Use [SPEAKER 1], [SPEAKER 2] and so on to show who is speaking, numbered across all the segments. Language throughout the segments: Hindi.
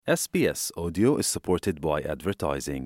[SPEAKER 1] SBS Audio is supported by advertising.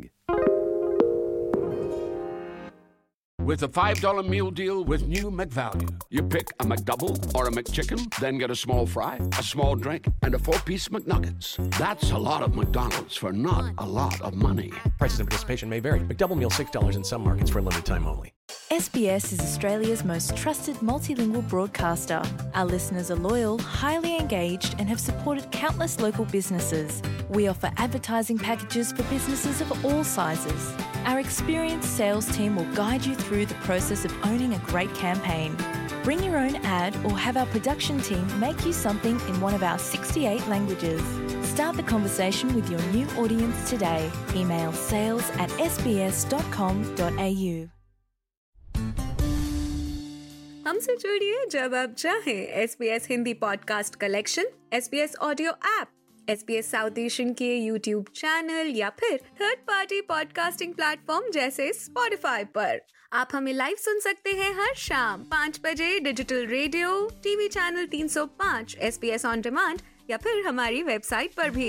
[SPEAKER 2] With a $5 meal deal with new McValue. You pick a McDouble or a McChicken, then get a small fry, a small drink, and a 4-piece McNuggets. That's a lot of McDonald's for not a lot of money.
[SPEAKER 3] Prices and participation may vary. McDouble meal $6 in some markets for a limited time only.
[SPEAKER 4] SBS is Australia's most trusted multilingual broadcaster. Our listeners are loyal, highly engaged, and have supported countless local businesses. We offer advertising packages for businesses of all sizes. Our experienced sales team will guide you through the process of owning a great campaign. Bring your own ad or have our production team make you something in one of our 68 languages. Start the conversation with your new audience today. Email sales@sbs.com.au.
[SPEAKER 5] हमसे जुड़िए जब आप चाहें। SBS Hindi podcast collection, SBS audio app, SBS south Asian के YouTube चैनल या फिर थर्ड पार्टी पॉडकास्टिंग प्लेटफॉर्म जैसे Spotify पर। आप हमें लाइव सुन सकते हैं हर शाम 5 बजे digital radio, TV channel 305, SBS on demand या फिर हमारी वेबसाइट पर भी।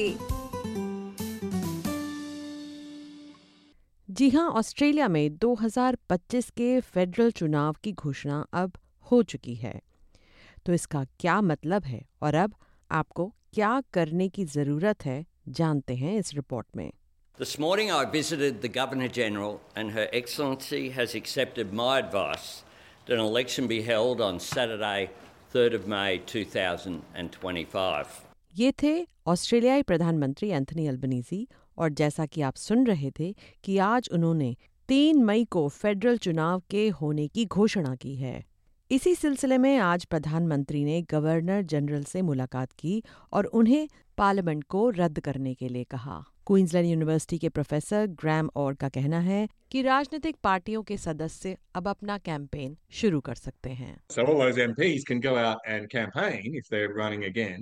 [SPEAKER 6] जी हां, ऑस्ट्रेलिया में 2025 के फेडरल चुनाव की घोषणा अब हो चुकी है। तो इसका क्या मतलब है और अब आपको क्या करने की ज़रूरत है, जानते हैं इस रिपोर्ट में।
[SPEAKER 7] This morning I visited the Governor-General and Her Excellency has accepted my advice that an election be held on Saturday, 3rd of May 2025.
[SPEAKER 6] ये थे ऑस्ट्रेलियाई प्रधानमंत्री एंथनी अल्बनीज़ी और जैसा कि आप सुन रहे थे कि आज उन्होंने 3 मई को फेडरल चुनाव के होने की घोषणा की है। इसी सिलसिले में आज प्रधानमंत्री ने गवर्नर जनरल से मुलाकात की और उन्हें पार्लियामेंट को रद्द करने के लिए कहा। क्वींसलैंड यूनिवर्सिटी के प्रोफेसर ग्रैम और का कहना है कि राजनीतिक पार्टियों के सदस्य अब अपना कैंपेन शुरू कर सकते हैं।
[SPEAKER 8] So all those MPs can go out and campaign if they're running again,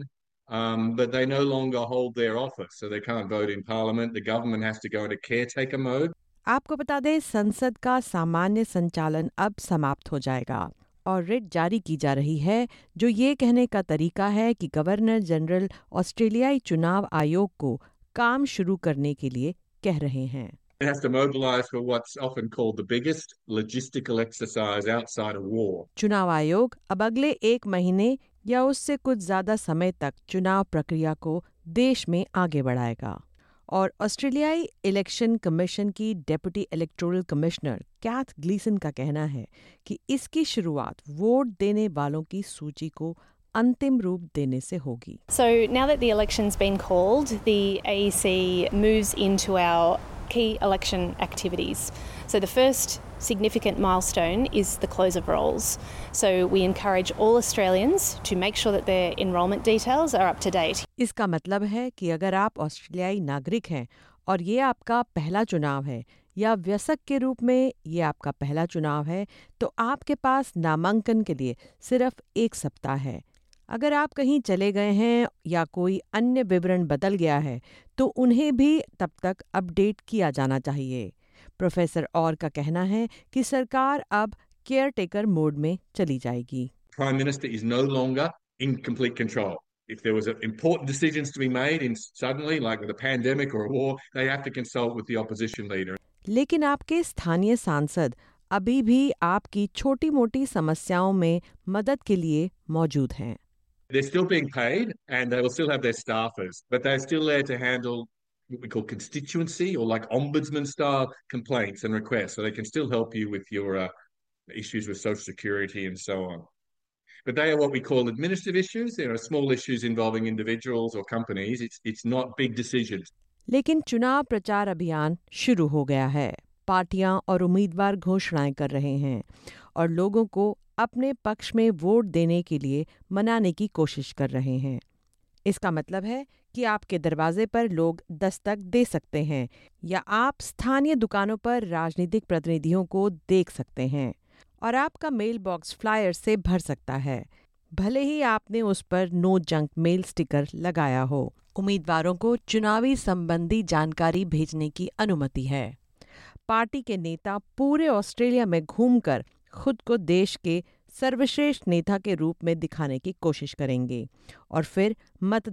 [SPEAKER 8] but they no longer hold their office, so they can't vote in Parliament. The government has to go into caretaker mode.
[SPEAKER 6] आपको बता दें, संसद का सामान्य संचालन अब समाप्त हो जाएगा और रिट जारी की जा रही है, जो ये कहने का तरीका है कि गवर्नर जनरल ऑस्ट्रेलियाई चुनाव आयोग को काम शुरू करने के लिए कह रहे हैं।
[SPEAKER 8] It has to mobilise for what's often called the biggest logistical exercise outside of war.
[SPEAKER 6] चुनाव आयोग अब अगले 1 महीने या उससे कुछ ज्यादा समय तक चुनाव प्रक्रिया को देश में आगे बढ़ाएगा। और ऑस्ट्रेलियाई इलेक्शन कमीशन की deputy electoral commissioner Kath Gleeson का कहना है कि इसकी शुरुआत वोट देने वालों की सूची को अंतिम रूप देने से होगी।
[SPEAKER 9] So now that the election's been called, the AEC moves into our key election activities. So the first significant milestone is the close of rolls. So we encourage all Australians to make sure that their enrolment details are up to date.
[SPEAKER 6] इसका मतलब है कि अगर आप ऑस्ट्रेलियाई नागरिक हैं और ये आपका पहला चुनाव है या वयस्क के रूप में ये आपका पहला चुनाव है, तो आपके पास नामांकन के लिए सिर्फ 1 सप्ताह है। अगर आप कहीं चले गए हैं या कोई अन्य विवरण बदल गया है, तो उन्हें भी तब तक अपडेट किया जाना चाहिए। प्रोफेसर और का कहना है कि सरकार अब केयरटेकर मोड में चली जाएगी।
[SPEAKER 8] Prime Minister is no longer in complete control. If there was important decisions to be made suddenly, like with a pandemic or a war, they have to consult with the opposition leader.
[SPEAKER 6] लेकिन आपके स्थानीय सांसद अभी भी आपकी छोटी-मोटी समस्याओं में मदद के लिए मौजूद हैं।
[SPEAKER 8] They're still being paid and they will still have their staffers, but they're still there to handle what we call constituency or like ombudsman style complaints and requests, so they can still help you with your issues with social security and so on. But they are what we call administrative issues. There are small issues involving individuals or companies. It's not big decisions.
[SPEAKER 6] लेकिन चुनाव प्रचार अभियान शुरू हो गया है। पार्टियां और उम्मीदवार घोषणाएं कर रहे हैं और लोगों को अपने पक्ष में वोट देने के लिए मनाने की कोशिश कर रहे हैं। इसका मतलब है कि आपके दरवाजे पर लोग दस्तक दे सकते हैं या आप स्थानीय दुकानों पर राजनीतिक प्रतिनिधियों को देख सकते हैं और आपका मेल बॉक्स फ्लायर से भर सकता है, भले ही आपने उस पर नो जंक मेल स्टिकर लगाया हो। उम्मीदवारों को चुनावी संबंधी जानकारी भेजने की अनुमति है। पार्टी के नेता पूरे ऑस्ट्रेलिया में घूमकर खुद को देश के सर्वश्रेष्ठ नेता के रूप में दिखाने की कोशिश करेंगे और फिर मतदान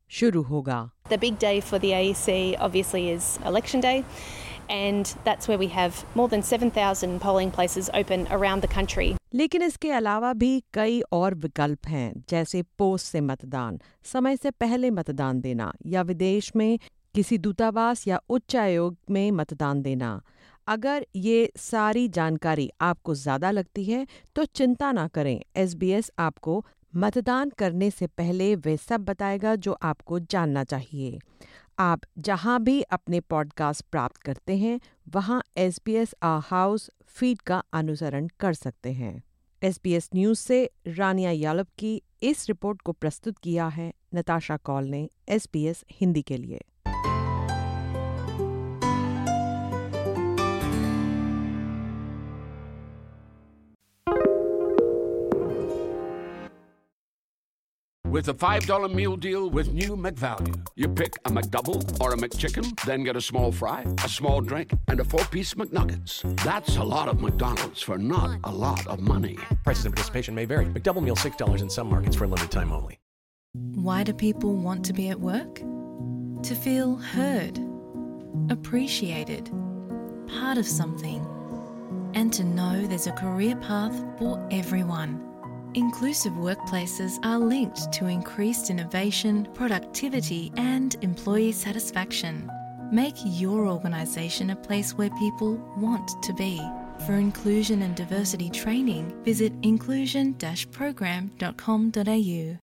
[SPEAKER 6] शुरू होगा।
[SPEAKER 9] The big day for the AEC obviously is Election Day, and that's where we have more than 7,000 polling places open around the country.
[SPEAKER 6] लेकिन इसके अलावा भी कई और विकल्प हैं, जैसे पोस्ट से मतदान, समय से पहले मतदान देना, या विदेश में किसी दूतावास या उच्चायोग में मतदान देना। अगर ये सारी जानकारी आपको ज़्यादा लगती है तो चिंता ना करें, SBS आपको मतदान करने से पहले वे सब बताएगा जो आपको जानना चाहिए। आप जहां भी अपने पॉडकास्ट प्राप्त करते हैं वहां SBS आवर हाउस फीड का अनुसरण कर सकते हैं। SBS न्यूज़ से रानिया यालप की इस रिपोर्ट को प्रस्तुत किया है नताशा कौल ने SBS हिंदी के लिए।
[SPEAKER 2] With a $5 meal deal with new McValue. You pick a McDouble or a McChicken, then get a small fry, a small drink, and a 4-piece McNuggets. That's a lot of McDonald's for not a lot of money.
[SPEAKER 3] Prices and participation may vary. McDouble meal $6 in some markets for a limited time only.
[SPEAKER 4] Why do people want to be at work? To feel heard, appreciated, part of something, and to know there's a career path for everyone. Inclusive workplaces are linked to increased innovation, productivity, and employee satisfaction. Make your organisation a place where people want to be. For inclusion and diversity training, visit inclusion-program.com.au.